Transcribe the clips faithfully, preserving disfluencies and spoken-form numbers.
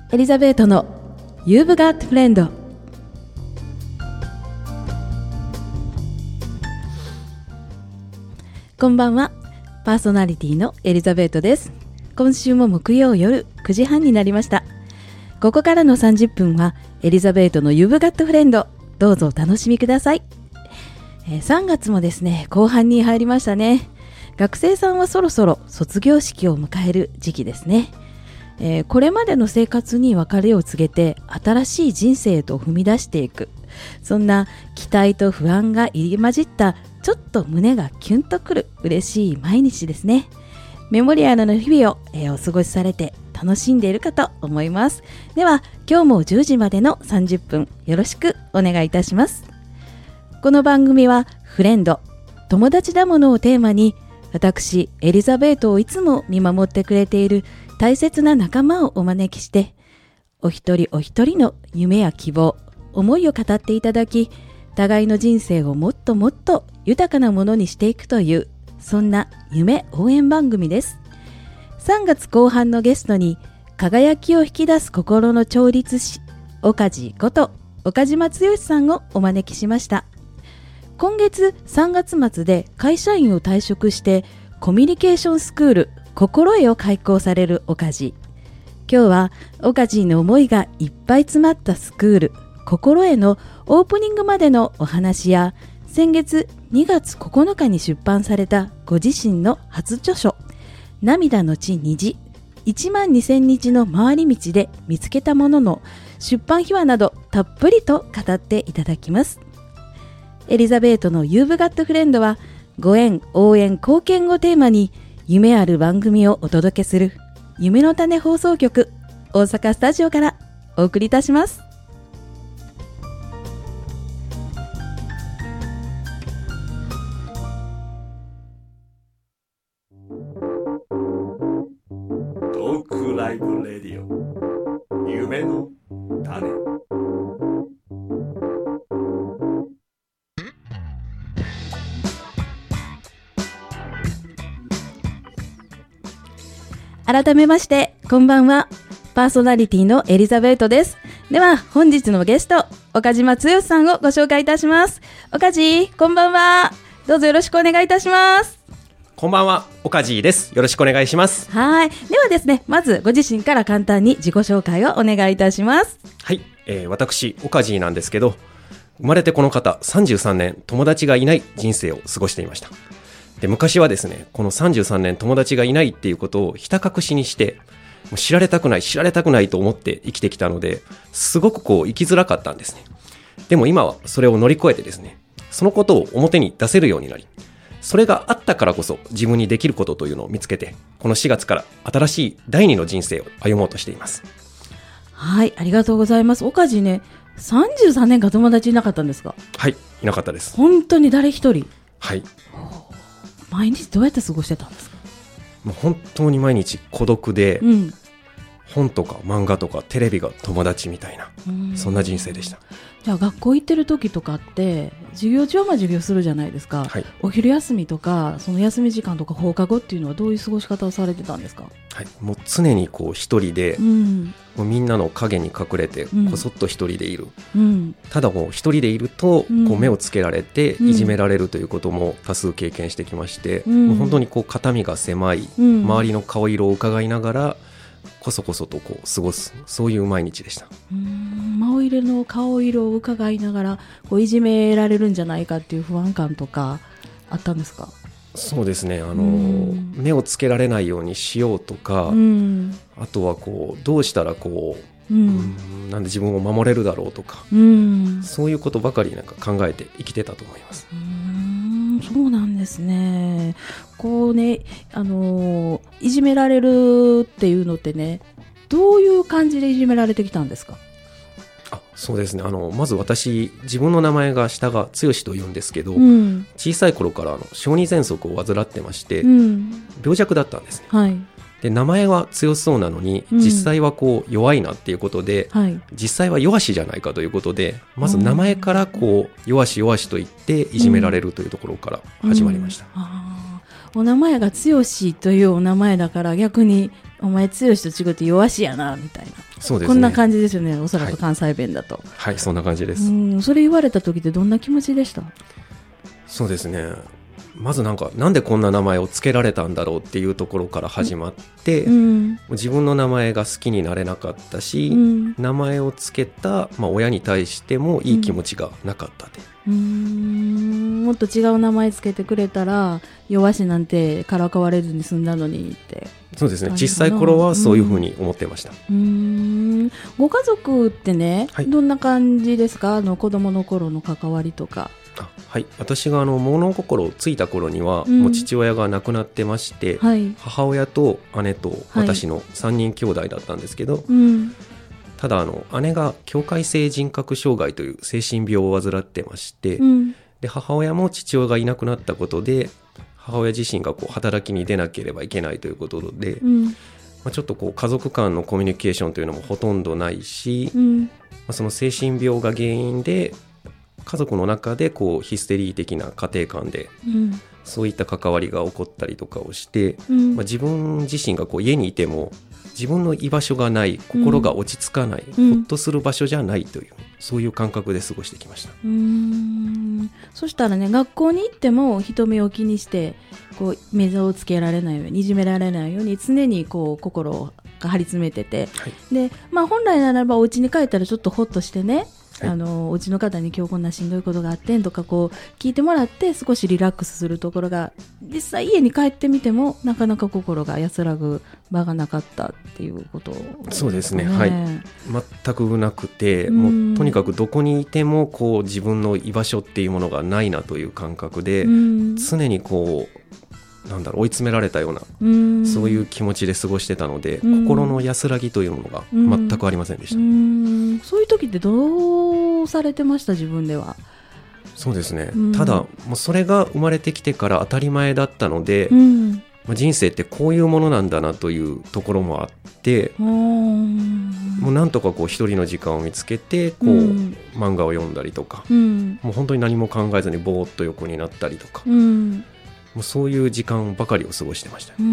エリザベートの You've Got Friend。 こんばんは、パーソナリティのエリザベートです。今週も木曜夜くじはんになりました。ここからのさんじゅっぷんはエリザベートの You've Got Friend、 どうぞお楽しみください。えー、さんがつもですね、後半に入りましたね。学生さんはそろそろ卒業式を迎える時期ですね。えー、これまでの生活に別れを告げて新しい人生へと踏み出していく、そんな期待と不安が入り混じったちょっと胸がキュンとくる嬉しい毎日ですね。メモリアルの日々を、えー、お過ごしされて楽しんでいるかと思います。では今日もじゅうじまでのさんじゅっぷんよろしくお願いいたします。この番組はフレンド、友達だものをテーマに、私エリザベートをいつも見守ってくれている大切な仲間をお招きして、お一人お一人の夢や希望、思いを語っていただき、互いの人生をもっともっと豊かなものにしていくという、そんな夢応援番組です。さんがつこう半のゲストに、輝きを引き出す心の調律師、岡地こと岡島剛さんをお招きしました。今月さんがつ末で会社員を退職して、コミュニケーションスクール心得を開講される岡地。今日は岡地の思いがいっぱい詰まったスクール心得のオープニングまでのお話や、先月にがつここのかに出版されたご自身の初著書、涙のち虹、いちまんにせんにちの回り道で見つけたものの出版秘話など、たっぷりと語っていただきます。エリザベートの You've Got Friend は、ご縁、応援、貢献をテーマに夢ある番組をお届けする夢の種放送局大阪スタジオからお送りいたします。 トークライブレディオ夢の種。 改めましてこんばんは、パーソナリティのエリザベートです。では本日のゲスト、岡島剛さんをご紹介いたします。岡地、こんばんは、どうぞよろしくお願いいたします。 こんばんは、岡地です。よろしくお願いします。 はい、ではですね、まずご自身から簡単に自己紹介をお願いいたします。 はい、えー、私岡地なんですけど、生まれてこの方さんじゅうさんねん友達がいない人生を過ごしていました。で、昔はですね、このさんじゅうさんねん友達がいないっていうことをひた隠しにして、もう知られたくない知られたくないと思って生きてきたので、すごくこう生きづらかったんですね。でも今はそれを乗り越えてですね、そのことを表に出せるようになり、それがあったからこそ自分にできることというのを見つけて、このしがつから新しいだいにの人生を歩もうとしています。 はい、ありがとうございます。岡地ね、さんじゅうさんねんか友達いなかったんですか？ はい、いなかったです。 本当に誰一人？ はい。 毎日どうやって過ごしてたんですか？ もう本当に毎日孤独で、うん、本とか漫画とかテレビが友達みたいな、そんな人生でした。 じゃあ学校行ってる時とかって授業中は授業するじゃないですか、 はい、 お昼休みとかその休み時間とか放課後っていうのはどういう過ごし方をされてたんですか？ はい、もう常にこう一人で、うん、もうみんなの影に隠れてこそっと一人でいる、うん、ただもう一人でいるとこう目をつけられていじめられるということも多数経験してきまして、うん、もう本当にこう肩身が狭い、うん、周りの顔色を伺いながらこそこそとこう過ごす、そういう毎日でした。 うーん、周りの顔色を伺いながらこういじめられるんじゃないかっていう不安感とかあったんですか？ そうですね、あの目をつけられないようにしようとか、あとはこうどうしたらこう、うん、なんで自分を守れるだろうとか、うん、そういうことばかりなんか考えて生きてたと思います。 うーん、そうなんですね。こうね、あのいじめられるっていうのってね、どういう感じでいじめられてきたんですか？ あ、そうですね、あのまず私自分の名前が下が剛というんですけど、うん、小さい頃からあの小児喘息を患ってまして、うん、病弱だったんですね、はい、で名前は強そうなのに、うん、実際はこう弱いなっていうことで、はい、実際は弱しじゃないかということで、まず名前からこう弱し弱しと言っていじめられるというところから始まりました、うんうん、 あ、お名前が剛というお名前だから逆にお前剛と違って弱しやなみたいな。 そうですね。 こんな感じですよね、おそらく関西弁だと。 はい、はい、そんな感じです。 うん、それ言われた時ってどんな気持ちでした？ そうですね、まずなんかなんでこんな名前を付けられたんだろうっていうところから始まって、うん、自分の名前が好きになれなかったし、うん、名前を付けた、まあ、親に対してもいい気持ちがなかったで、 うん、うーん、もっと違う名前付けてくれたら弱しなんてからかわれずに済んだのにって。 そうですね、小さい頃はそういうふうに思ってました。 うん、うーん、ご家族ってね、はい、どんな感じですか？あの子供の頃の関わりとか。 あ、はい、私があの物心をついた頃には、うん、もう父親が亡くなってまして、はい、母親と姉と私のさんにん兄弟だったんですけど、はい、うん、ただあの姉が境界性人格障害という精神病を患ってまして、うん、で母親も父親がいなくなったことで母親自身がこう働きに出なければいけないということで、うん、まあ、ちょっとこう家族間のコミュニケーションというのもほとんどないし、うん、まあ、その精神病が原因で家族の中でこうヒステリー的な家庭間で、うん、そういった関わりが起こったりとかをして、うん、まあ、自分自身がこう家にいても自分の居場所がない、心が落ち着かない、うん、ほっとする場所じゃないという、そういう感覚で過ごしてきました。 うーん、そしたらね、学校に行っても人目を気にしてこう目をつけられないように、いじめられないように常にこう心が張り詰めてて、はい、で、まあ、本来ならばお家に帰ったらちょっとほっとしてね、はい、あのお家の方に今日こんなしんどいことがあってんとかこう聞いてもらって少しリラックスするところが、実際家に帰ってみてもなかなか心が安らぐ場がなかったっていうことですね。 そうですね、はい、全くなくて、もうとにかくどこにいてもこう自分の居場所っていうものがないなという感覚で、常にこうなんだろう、追い詰められたような、うそういう気持ちで過ごしてたので、心の安らぎというものが全くありませんでした。 うーん、そういう時ってどうされてました？自分では。 そうですね、ただもうそれが生まれてきてから当たり前だったので、うん、まあ、人生ってこういうものなんだなというところもあって、もうなんとかこう一人の時間を見つけてこう、うん、漫画を読んだりとか、うん、もう本当に何も考えずにぼーっと横になったりとか、うん、もうそういう時間ばかりを過ごしてました。 うん、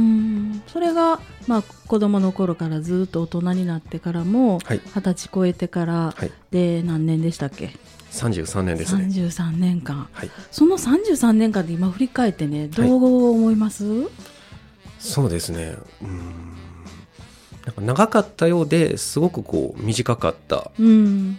それが、まあ、子供の頃からずっと大人になってからも、はい、はたち超えてから、はい、で何年でしたっけ？ さんじゅうさんねんですね。 さんじゅうさんねんかん、はい、そのさんじゅうさんねんかんで今振り返ってね、どう思います？はい、 そうですね、うーん、なんか長かったようですごくこう短かった、うん、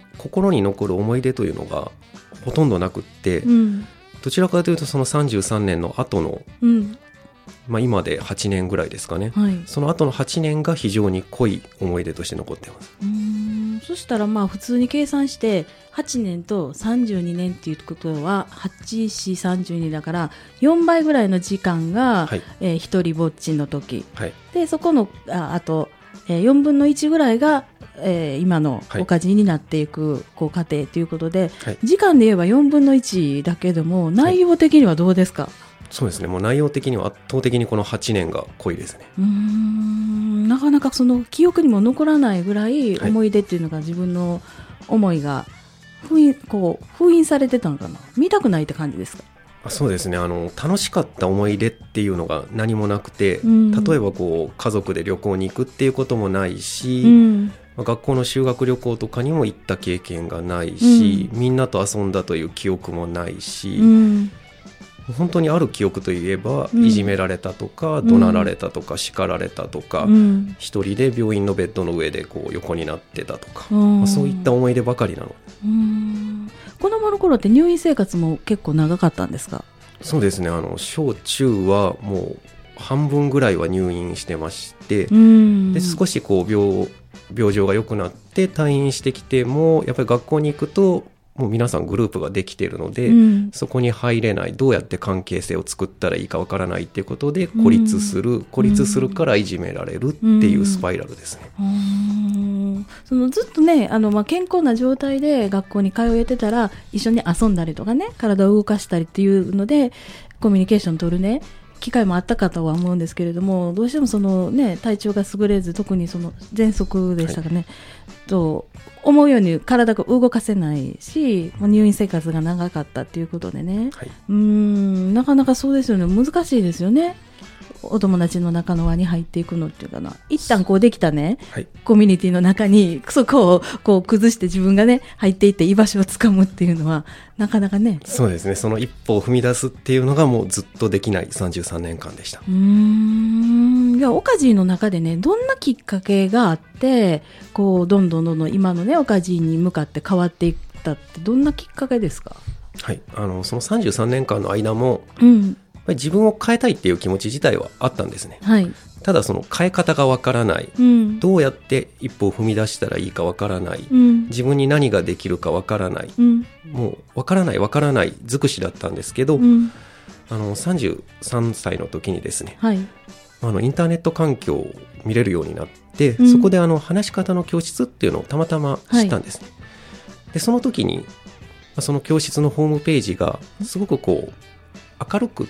心に残る思い出というのがほとんどなくって、うん、どちらかというとそのさんじゅうさんねんの後の、うん、まあ、今ではちねんぐらいですかね、はい、その後のはちねんが非常に濃い思い出として残っています。 うーん、そしたらまあ普通に計算してはちねんとさんじゅうにねんっていうことははち、よん、さんじゅうにだからよんばいぐらいの時間が、はい、えー、一人ぼっちの時、はい、でそこの あ, あと、えー、よんぶんのいちぐらいが、えー、今のおかじになっていく、はい、こう過程ということで、はい、時間で言えばよんぶんのいちだけでも内容的にはどうですか？はい、 そうですね、もう内容的には圧倒的にこのはちねんが濃いですね。 うーん、なかなかその記憶にも残らないぐらい思い出っていうのが自分の思いが封印、こう封印されてたのかな、見たくないって感じですか？ あ、そうですね、あの楽しかった思い出っていうのが何もなくて、うん、例えばこう家族で旅行に行くっていうこともないし、うん、学校の修学旅行とかにも行った経験がないし、うん、みんなと遊んだという記憶もないし、うん、本当にある記憶といえば、うん、いじめられたとか怒鳴られたとか、うん、叱られたとか、うん、一人で病院のベッドの上でこう横になってたとか、まあ、そういった思い出ばかりなの。 うん、子供の頃って入院生活も結構長かったんですか？ そうですね、あの小中はもう半分ぐらいは入院してまして、うん、で少しこう 病, 病状が良くなって退院してきてもやっぱり学校に行くともう皆さんグループができているので、うん、そこに入れない、どうやって関係性を作ったらいいかわからないっていうことで孤立する、うん、孤立するからいじめられるっていうスパイラルですね。うん、 そのずっとね、あの、まあ、健康な状態で学校に通えてたら一緒に遊んだりとかね、体を動かしたりっていうのでコミュニケーション取るね機会もあったかとは思うんですけれども、どうしてもその、ね、体調が優れず、特にその喘息でしたかね、はい、と思うように体が動かせないし、入院生活が長かったっていうことでね、はい、うーん、なかなかそうですよね、難しいですよね。 お友達の中の輪に入っていくのっていうかな、一旦こうできたね、 はい、 コミュニティの中にそこをこう崩して自分がね入っていって居場所をつかむっていうのはなかなかね。 そうですね、その一歩を踏み出すっていうのがもうずっとできないさんじゅうさんねんかんでした。 うーん、いやオカジーの中でねどんなきっかけがあってこうどんどんどんどん今のねオカジーに向かって変わっていったってどんなきっかけですか？ はい、あのそのさんじゅうさんねんかんの間も、 うん、 やっぱり自分を変えたいっていう気持ち自体はあったんですね。 はい、 ただその変え方がわからない、 うん、 どうやって一歩を踏み出したらいいかわからない、 うん、 自分に何ができるかわからない、 うん、 もうわからないわからない尽くしだったんですけど、 うん、 あのさんじゅうさんさいの時にですね、 はい、 あのインターネット環境を見れるようになって、 うん、 そこであの話し方の教室っていうのをたまたま知ったんですね。はい、でその時にその教室のホームページがすごくこう明るくって、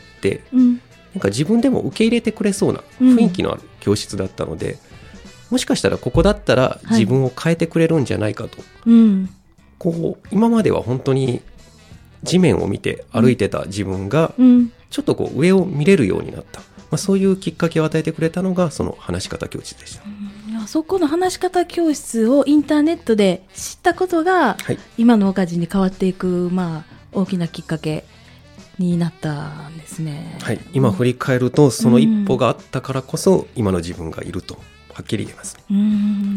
うん、なんか自分でも受け入れてくれそうな雰囲気のある教室だったので、うん、もしかしたらここだったら自分を変えてくれるんじゃないかと、はい、うん、こう今までは本当に地面を見て歩いてた自分がちょっとこう上を見れるようになった、まあ、そういうきっかけを与えてくれたのがその話し方教室でした。 うん、あそこの話し方教室をインターネットで知ったことが、はい、今のオカジに変わっていく、まあ、大きなきっかけになったんですね。 はい、今振り返るとその一歩があったからこそ今の自分がいるとはっきり言えます、ね。 うん、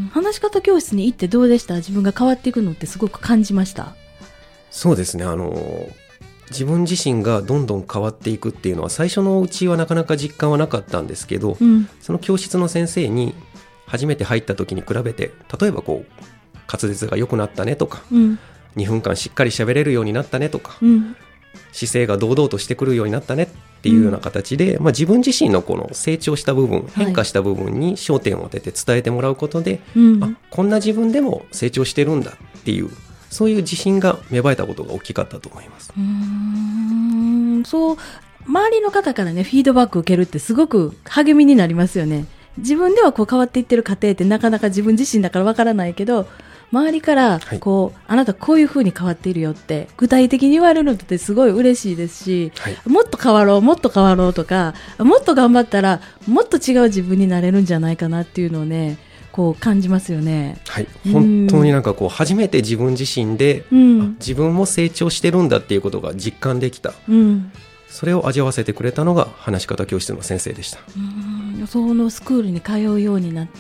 話し方教室に行ってどうでした？自分が変わっていくのってすごく感じました？ そうですね、あの自分自身がどんどん変わっていくっていうのは最初のうちはなかなか実感はなかったんですけど、うん、その教室の先生に初めて入った時に比べて例えばこう滑舌が良くなったねとか、うん、にふんかんしっかり喋れるようになったねとか、うん、姿勢が堂々としてくるようになったねっていうような形で、うん、まあ、自分自身のこの成長した部分、変化した部分に焦点を当てて伝えてもらうことで、はい、あ、こんな自分でも成長してるんだっていうそういう自信が芽生えたことが大きかったと思います。 うーん、そう周りの方からねフィードバックを受けるってすごく励みになりますよね。自分ではこう変わっていってる過程ってなかなか自分自身だからわからないけど周りからこう、はい、あなたこういう風に変わっているよって具体的に言われるのってすごい嬉しいですし、はい、もっと変わろうもっと変わろうとかもっと頑張ったらもっと違う自分になれるんじゃないかなっていうのをねこう感じますよね。 はい、本当になんかこう初めて自分自身で、うん、自分も成長してるんだっていうことが実感できた、うん、それを味わわせてくれたのが話し方教室の先生でした。 うん、そのスクールに通うようになって、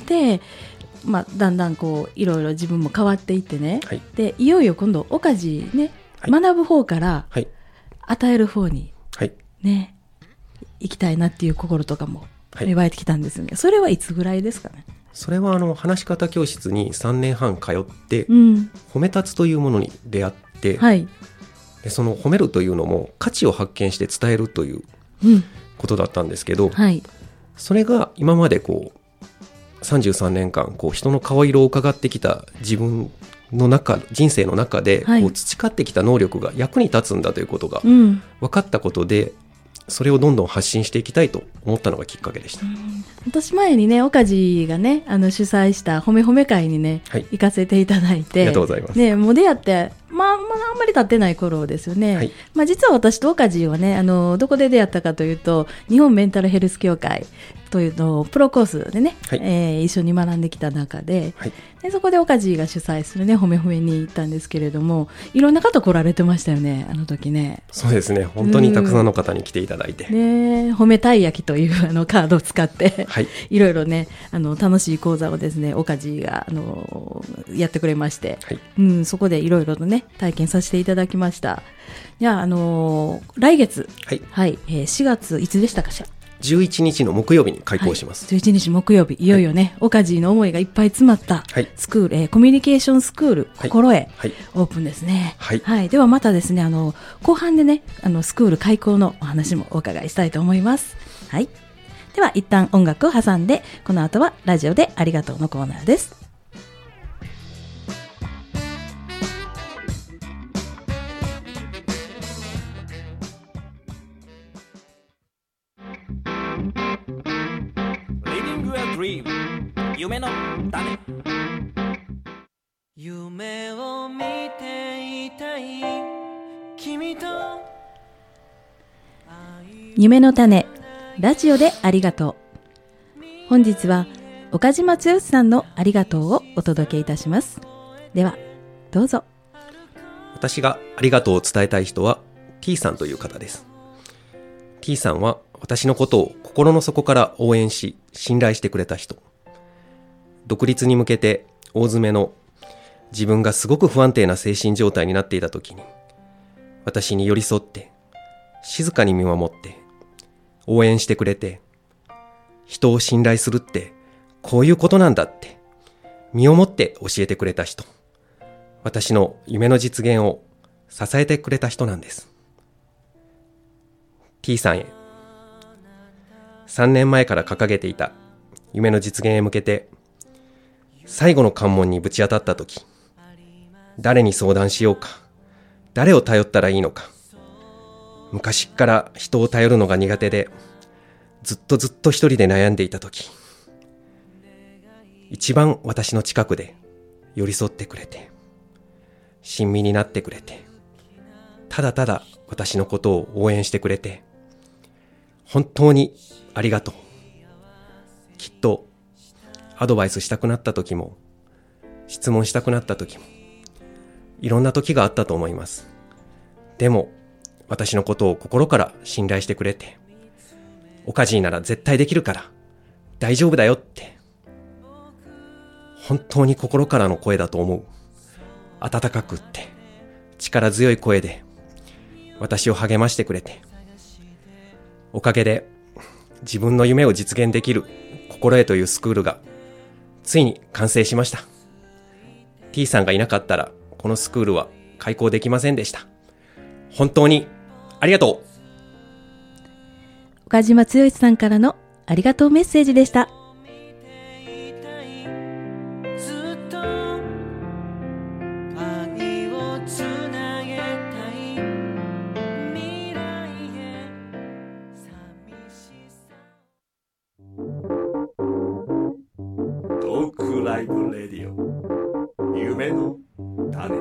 まあ、だんだんこういろいろ自分も変わっていってね、はい、でいよいよ今度オカジね、はい、学ぶ方から与える方に、はい、ね行きたいなっていう心とかも芽生えてきたんですよね。それはいつぐらいですかね？ それはあの話し方教室にさんねんはん通って、うん、褒め立つというものに出会って、はい、でその褒めるというのも価値を発見して伝えるということだったんですけど、うん、はい、それが今までこうさんじゅうさんねんかんこう人の顔色を伺ってきた自分の中人生の中でこう培ってきた能力が役に立つんだということが分かったことで、うん、それをどんどん発信していきたいと思ったのがきっかけでした。うん、 私前にねオカジがねあの主催した褒め褒め会にね、はい、行かせていただいて、 ありがとうございます。 ね、もう出会ってまあ、まあ、あんまり経ってない頃ですよね。はい、まあ、実は私とオカジはねあのどこで出会ったかというと日本メンタルヘルス協会というのをプロコースでね、はい、えー、一緒に学んできた中で、はい、でそこでオカジが主催するね褒め褒めに行ったんですけれどもいろんな方来られてましたよねあの時ね。 そうですね、本当にたくさんの方に来ていただいて、 ね、褒めたい焼きというあのカードを使って、はい、いろいろねあの楽しい講座をですねオカジがあのやってくれまして、はい、うん、そこでいろいろとね体験させていただきました。いやあのー、来月、はいはい、えー、しがついつでしたかしら？ じゅういちにちの木曜日に開講します。 はい、じゅういちにち木曜日いよいよね、はい、オカジの思いがいっぱい詰まったスクール、はい、えー、コミュニケーションスクール心得、はい、オープンですね。はいはい、ではまたですねあの後半でねあのスクール開講のお話もお伺いしたいと思います。はい、では一旦音楽を挟んでこの後はラジオでありがとうのコーナーです。 夢の種。 夢を見ていたい君と夢の種ラジオでありがとう。本日は岡島剛さんのありがとうをお届けいたします。ではどうぞ。 私がありがとうを伝えたい人は T さんという方です。 T さんは私のことを心の底から応援し信頼してくれた人。独立に向けて大詰めの自分がすごく不安定な精神状態になっていた時に私に寄り添って静かに見守って応援してくれて、人を信頼するってこういうことなんだって身をもって教えてくれた人。私の夢の実現を支えてくれた人なんです。 T さんへ、さんねんまえから掲げていた夢の実現へ向けて最後の関門にぶち当たった時、誰に相談しようか、誰を頼ったらいいのか、昔っから人を頼るのが苦手でずっとずっと一人で悩んでいた時、一番私の近くで寄り添ってくれて親身になってくれて、ただただ私のことを応援してくれて、本当にありがとう。きっとアドバイスしたくなった時も質問したくなった時もいろんな時があったと思います。でも私のことを心から信頼してくれて、オカジーなら絶対できるから大丈夫だよって、本当に心からの声だと思う。温かくって力強い声で私を励ましてくれて、おかげで自分の夢を実現できる心得というスクールがついに完成しました。 T さんがいなかったらこのスクールは開校できませんでした。本当にありがとう。岡島剛さんからのありがとうメッセージでした。 トークライブレディオ夢の種。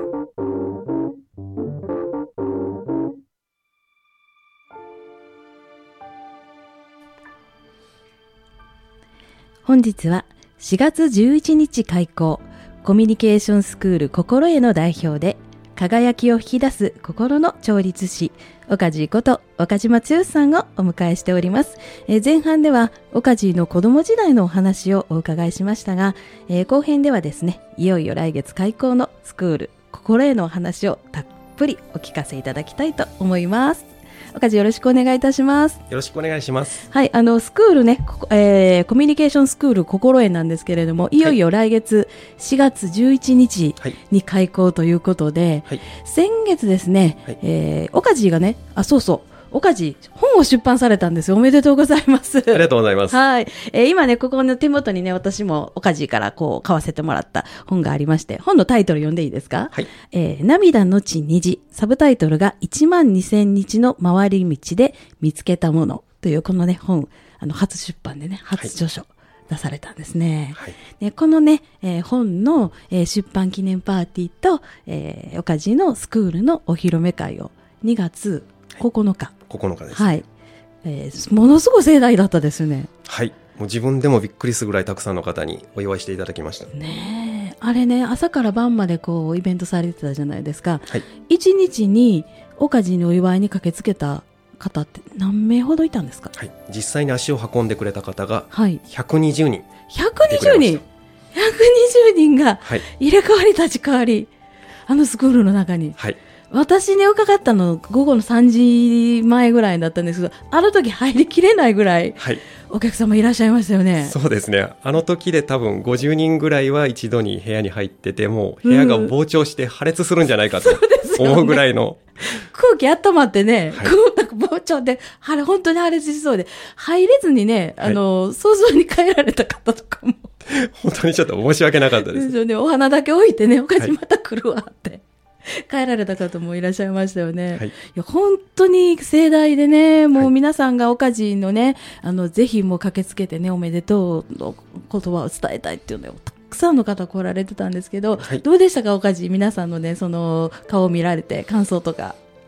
本日はしがつじゅういちにち開校コミュニケーションスクール心得の代表で輝きを引き出す心の調律師岡地こと岡島剛さんをお迎えしております。えー、前半では岡地の子供時代のお話をお伺いしましたが、えー、後編ではですね、いよいよ来月開校のスクール心得のお話をたっぷりお聞かせいただきたいと思います。岡地よろしくお願いいたします。 う。よろしくお願いします。 はい、あのスクールね、ここえー、コミュニケーションスクール心得なんですけれども、いよいよ来月しがつじゅういちにちに開校ということで、はい、先月ですね、はい、えー、岡地がね、あ、そうそう、岡地本を出版されたんですよ。おめでとうございます。ありがとうございます。 はい、えー、今ね、ここの手元にね、私も岡地からこう買わせてもらった本がありまして、本のタイトル読んでいいですか？はい、えー、涙のち虹、サブタイトルがいちまんにせんにちの回り道で見つけたものというこのね本、あの初出版でね、初著書、はい、出されたんですね。はい、でこのね、えー、本の、えー、出版記念パーティーと、えー、岡地のスクールのお披露目会をにがつここのか、はい、 ここのかです、 はい、えー、ものすごい盛大だったですね。 はい、もう自分でもびっくりするぐらいたくさんの方にお祝いしていただきましたね。えあれね、朝から晩までこうイベントされてたじゃないですか。はい、いちにちに岡地にお祝いに駆けつけた方って何名ほどいたんですか？ はい、実際に足を運んでくれた方がひゃくにじゅうにん、はい、 ひゃくにじゅうにんひゃくにじゅうにんが入れ替わり立ち替わり、あのスクールの中に、はい、私に伺ったの午後のさんじまえぐらいだったんですけど、あの時入りきれないぐらいお客様いらっしゃいましたよね。 そうですね、あの時で多分ごじゅうにんぐらいは一度に部屋に入ってて、もう部屋が膨張して破裂するんじゃないかと思うぐらいの、 ね、空気温まってね、はい、なんか膨張で本当に破裂しそうで入れずにね、あの、はい、早々に帰られた方とかも本当にちょっと申し訳なかったです。 ですよね、お花だけ置いてね、お菓子また来るわって、はい、帰られた方もいらっしゃいましたよね。はい、いや本当に盛大でね、もう皆さんが岡地のね、あのぜひもう駆けつけてね、おめでとうの言葉を伝えたいっていうのをたくさんの方来られてたんですけど、はい、どうでしたか岡地、皆さんのねその顔を見られて感想とか。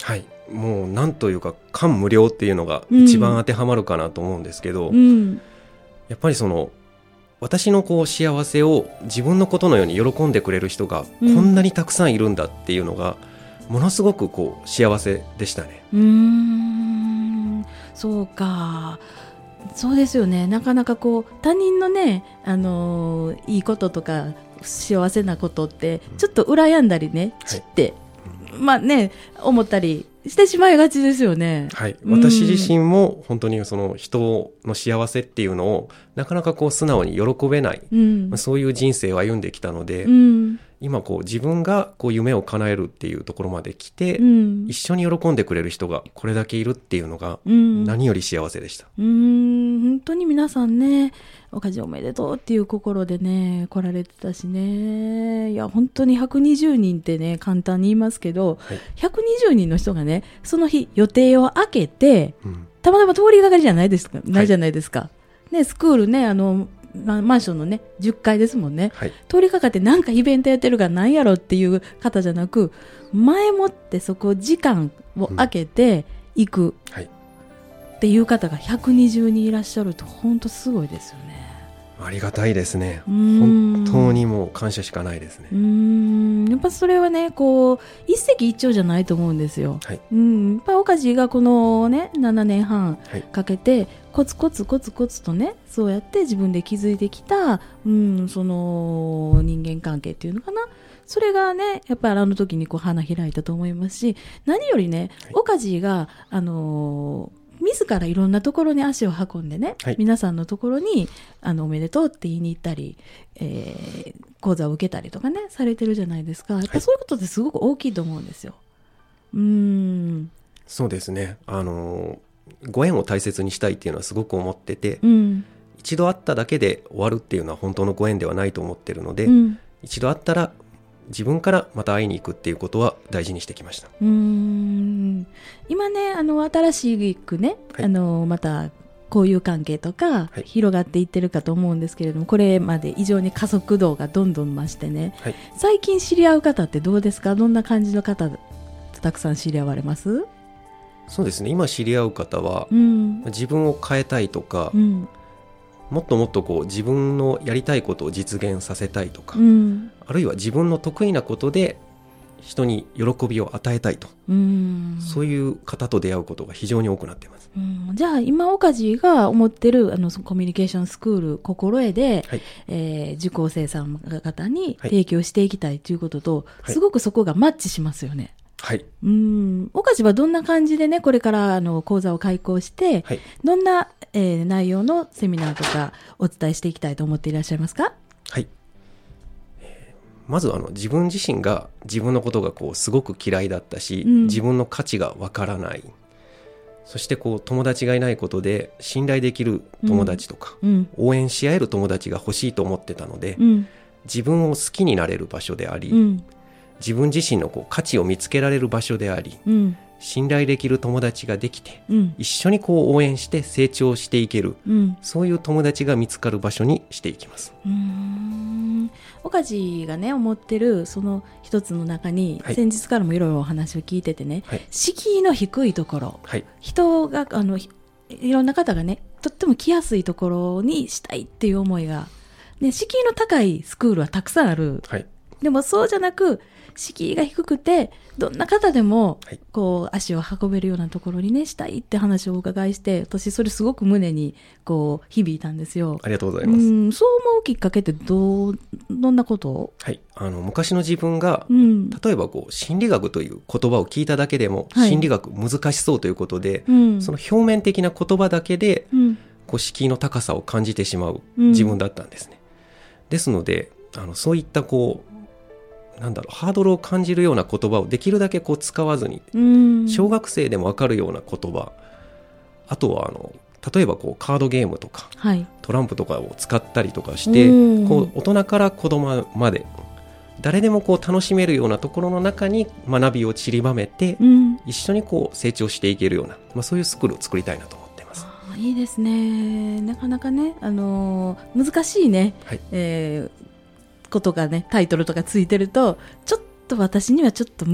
はい、もうなんというか感無量っていうのが一番当てはまるかなと思うんですけど、 うん、 やっぱりその私のこう幸せを自分のことのように喜んでくれる人がこんなにたくさんいるんだっていうのがものすごくこう幸せでしたね。 うーん、そうか。そうですよね。なかなかこう他人のね、あのーいいこととか幸せなことってちょっと羨んだりね、ちって、はい、まあね思ったりしてしまいがちですよね。 はい、私自身も本当にその人の幸せっていうのをなかなかこう素直に喜べない、うんまあ、そういう人生を歩んできたので、うん、今こう自分がこう夢を叶えるっていうところまで来て、うん、一緒に喜んでくれる人がこれだけいるっていうのが何より幸せでした。 うん、うん本当に皆さんね、おかじおめでとうっていう心でね来られてたしね。いや本当にひゃくにじゅうにんってね簡単に言いますけど、はい、ひゃくにじゅうにんの人がねその日予定を空けて、うん、たまたま通りがかりじゃないですか、ないじゃないですか、はい、ね、スクールねあのマンションのねじゅっかいですもんね、はい、通りかかってなんかイベントやってるからなんやろっていう方じゃなく、前もってそこ時間を空けて行く、うんはい、っていう方がひゃくにじゅうにんいらっしゃると本当すごいですよね。 ありがたいですね。本当にもう感謝しかないですね。 うーんやっぱそれはねこう一石一鳥じゃないと思うんですよ、はい、うんやっぱ岡地がこのねななねんはんかけて、はい、コツコツコツコツとねそうやって自分で築いてきた、うん、その人間関係っていうのかな、それがねやっぱりあの時にこう花開いたと思いますし、何よりね、はい、岡地があのー自らいろんなところに足を運んでね、はい、皆さんのところにあのおめでとうって言いに行ったり、えー、講座を受けたりとかねされてるじゃないですか。やっぱそういうことってすごく大きいと思うんですよ。うーんそうですね、あのご縁を大切にしたいっていうのはすごく思ってて、 うん、 一度会っただけで終わるっていうのは本当のご縁ではないと思ってるので、 うん、 一度会ったら自分からまた会いに行くっていうことは大事にしてきました。 うーん今ねあの新しくね、はい、あのまた交友関係とか広がっていってるかと思うんですけれども、はい、これまで以上に加速度がどんどん増してね、はい、最近知り合う方ってどうですか？どんな感じの方たくさん知り合われます？ そうですね、今知り合う方は、 うん、 自分を変えたいとか、 うん、 もっともっとこう自分のやりたいことを実現させたいとか、 うん、 あるいは自分の得意なことで人に喜びを与えたいと、 うん、 そういう方と出会うことが非常に多くなっています。 うん、じゃあ今岡地が思ってるあのコミュニケーションスクール心得で、はい、えー、受講生さん方に提供していきたいということと、はい、すごくそこがマッチしますよね。 はい、 うん、岡地はどんな感じでねこれからあの講座を開講して、はい、どんな、えー、内容のセミナーとかお伝えしていきたいと思っていらっしゃいますか？ はい、えー、まずあの自分自身が自分のことがこうすごく嫌いだったし、うん、自分の価値がわからない、そしてこう友達がいないことで信頼できる友達とか、 うん、 応援し合える友達が欲しいと思ってたので、 うん、 自分を好きになれる場所であり、 うん、 自分自身のこう価値を見つけられる場所であり、 うん、 信頼できる友達ができて、 うん、 一緒にこう応援して成長していける、 うん、 そういう友達が見つかる場所にしていきます。 うーん岡地がね思ってるその一つの中に、はい、先日からもいろいろお話を聞いててね、はい、敷居の低いところ、 はい、 人があのいろんな方がねとっても来やすいところにしたいっていう思いが、ね、敷居の高いスクールはたくさんある、 はい、 でもそうじゃなく敷居が低くてどんな方でもこう足を運べるようなところにねしたいって話をお伺いして、私それすごく胸にこう響いたんですよ。 ありがとうございます。 うん、そう思うきっかけってどうどんなことを？ はい、あの昔の自分が、 うん、 例えばこう心理学という言葉を聞いただけでも、 はい、 心理学難しそうということで、 うん、 その表面的な言葉だけで、 うん、 こう敷居の高さを感じてしまう自分だったんですね、うん、ですのであのそういったこうなんだろうハードルを感じるような言葉をできるだけこう使わずに、 うん、 小学生でも分かるような言葉、あとはあの例えばこうカードゲームとか、 はい、 トランプとかを使ったりとかして、 うん、 こう大人から子供まで誰でもこう楽しめるようなところの中に学びを散りばめて、 うん、 一緒にこう成長していけるような、まあ、そういうスクールを作りたいなと思っています。 あ、いいですね。なかなかね、あのー、難しいね、 はい、 えーことがねタイトルとかついてるとちょっと私にはちょっと無理っ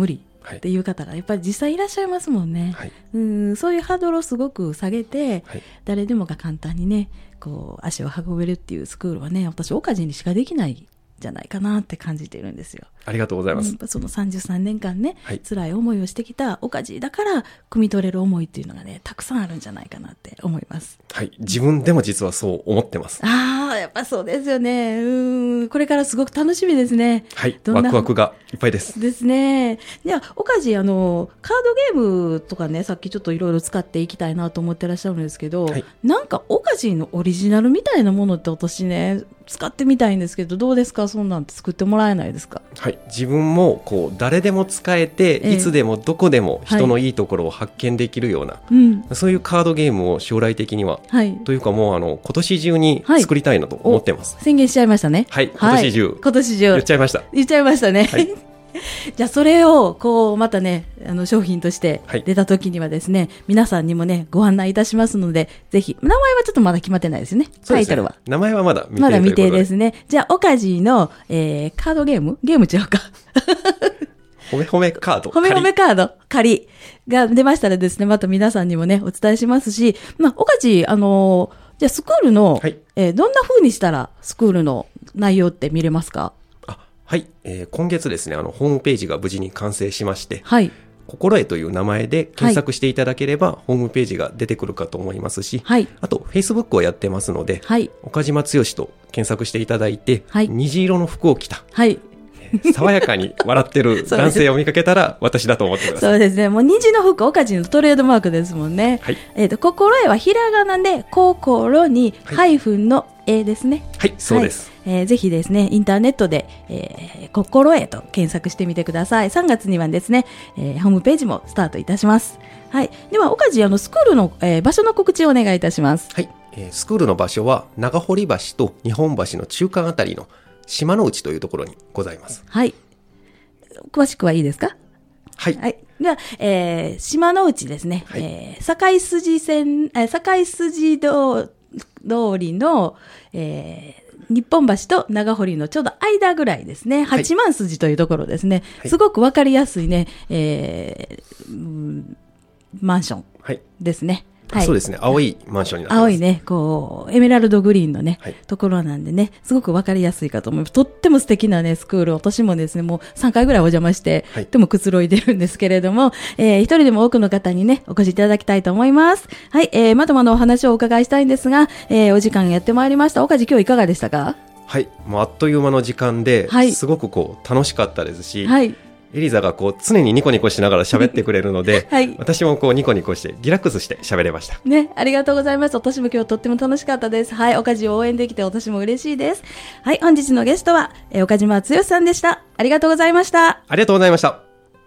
っていう方がやっぱり実際いらっしゃいますもんね。 はい、 うんそういうハードルをすごく下げて、 はい、 誰でもが簡単にねこう足を運べるっていうスクールはね私岡地にしかできないじゃないかなって感じているんですよ。 ありがとうございます。 やっぱそのさんじゅうさんねんかんね、 はい、 辛い思いをしてきた岡地だから汲み取れる思いっていうのがねたくさんあるんじゃないかなって思います。 はい、自分でも実はそう思ってます。 ああやっぱそうですよね。うんこれからすごく楽しみですね。 はい、ワクワクがいっぱいです。 ですね。じゃあ岡地あのカードゲームとかねさっきちょっといろいろ使っていきたいなと思ってらっしゃるんですけど、はい、なんか岡地のオリジナルみたいなものって私ね使ってみたいんですけどどうですか？そんなんて作ってもらえないですか？ はい、自分もこう誰でも使えて、えー、いつでもどこでも人のいいところを発見できるような、はいうん、そういうカードゲームを将来的には、はい、というかもうあの今年中に作りたいなと思ってます。 はい、宣言しちゃいましたね。 はい、今年中、はい、 今年中言っちゃいました言っちゃいましたね。はいじゃあそれをこうまたねあの商品として出た時にはですね、はい、皆さんにもねご案内いたしますのでぜひ名前はちょっとまだ決まってないですよね。タイトルは名前はまだ未定まだ未定ですね。じゃあ岡地の、えー、カードゲームゲーム違うかほめほめカードほめほめカード仮が出ましたらですねまた皆さんにもねお伝えしますし、まあ、岡地あのー、じゃあスクールの、はいえー、どんな風にしたらスクールの内容って見れますか？ はい、えー、今月ですねあのホームページが無事に完成しまして、 はい、 心得という名前で検索していただければ、はい、ホームページが出てくるかと思いますし、はい、あと Facebook をやってますので、はい、岡島剛と検索していただいて、はい、虹色の服を着た、はい、爽やかに笑ってる男性を見かけたら私だと思ってください。 そうですね。もう虹の服岡地のトレードマークですもんね。はい、えっと心得はひらがなで心にハイフンの絵ですね。 はい、そうです。 はいえー、ぜひですねインターネットで、えー、心得と検索してみてください。さんがつにはですね、えー、ホームページもスタートいたします。はい。では岡地あのスクールの、えー、場所の告知をお願いいたします。 はい。えー、スクールの場所は長堀橋と日本橋の中間あたりの島の内というところにございます。 はい。詳しくはいいですか？ はい。 はい。では、えー、島の内ですね。はい、えー、堺筋線、えー、堺筋通りの、えー、日本橋と長堀のちょうど間ぐらいですね。八幡筋というところですね。はい、すごくわかりやすいね、えーうん、マンションですね。 はい、そうですね。青いマンションになってます。 青いね、こう、エメラルドグリーンのね、はい、ところなんでね、すごくわかりやすいかと思います。とっても素敵なね、スクール、私もですね、もうさんかいぐらいお邪魔して、はい、とてもくつろいでるんですけれども、えー、一人でも多くの方にね、お越しいただきたいと思います。はい、えー、まだまだお話をお伺いしたいんですが、えー、お時間やってまいりました。岡地、今日いかがでしたか？ はい、もうあっという間の時間で、はい、すごくこう、楽しかったですし、はい。エリザがこう常にニコニコしながら喋ってくれるので、はい、私もこうニコニコしてリラックスして喋れました。 ね、ありがとうございます。私も今日とっても楽しかったです。はい、岡地を応援できて私も嬉しいです。はい、本日のゲストは、えー、岡島剛さんでした。ありがとうございました。 ありがとうございました。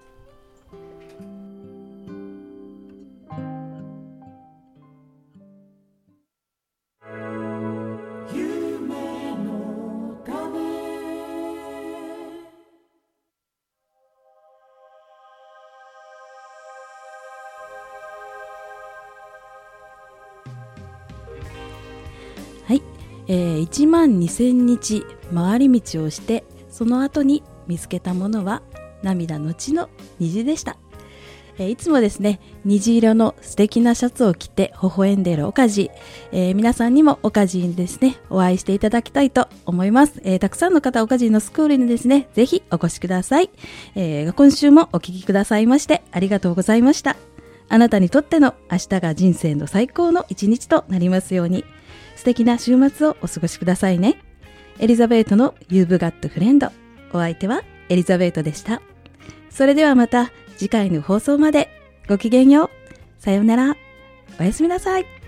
えー、いちまんにせんにち回り道をしてその後に見つけたものは涙のちの虹でした。えー、いつもですね虹色の素敵なシャツを着て微笑んでいる岡地、えー、皆さんにも岡地にですねお会いしていただきたいと思います。えー、たくさんの方岡地のスクールにですねぜひお越しください。えー、今週もお聞きくださいましてありがとうございました。あなたにとっての明日が人生の最高の一日となりますように。素敵な週末をお過ごしくださいね。エリザベートの You've Got Friend。お相手はエリザベートでした。それではまた次回の放送までごきげんよう。さようなら。おやすみなさい。